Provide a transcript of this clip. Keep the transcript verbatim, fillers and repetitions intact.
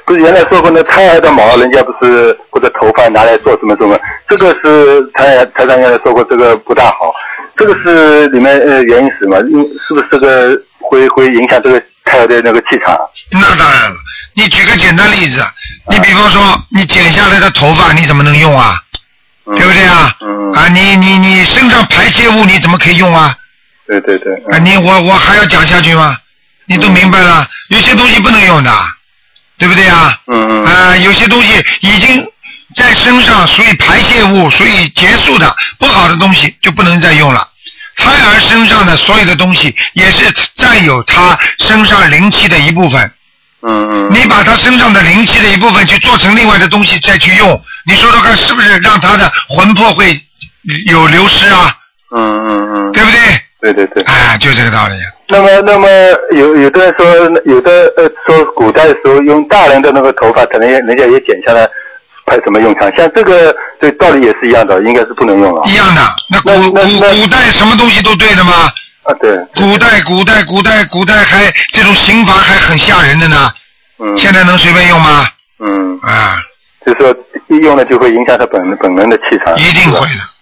不是原来说过呢，胎儿的毛人家不是或者头发拿来做什么什么，这个是台台长原来说过这个不大好，这个是里面呃原因是什么？是不是这个会会影响这个胎儿的那个气场？ 那当然了，你举个简单例子，你比方说你剪下来的头发你怎么能用啊？ 嗯、 对不对啊？ 嗯。 啊，你你你身上排泄物你怎么可以用啊？ 对对对。 啊，你我我还要讲下去吗？你都明白了，有些东西不能用的，对不对啊？ 嗯嗯。 啊，有些东西已经在身上属于排泄物，属于结束的不好的东西就不能再用了。胎儿身上的所有的东西也是占有他身上灵气的一部分。 嗯嗯。 你把他身上的灵气的一部分去做成另外的东西再去用，你说说看是不是让他的魂魄会有流失啊？ 嗯嗯嗯。 对不对？ 对对对。 哎，就这个道理。 那么，那么有有的人说，有的呃说古代的时候用大人的那个头发，可能人家也剪下来，派什么用场？像这个这道理也是一样的，应该是不能用了。 一样的，那古古古代什么东西都对的吗？ 啊，对。 古代古代古代古代还这种刑罚还很吓人的呢。 嗯。 现在能随便用吗？ 嗯。 啊。 就是说一用了就会影响他本本人的气场。 一定会的。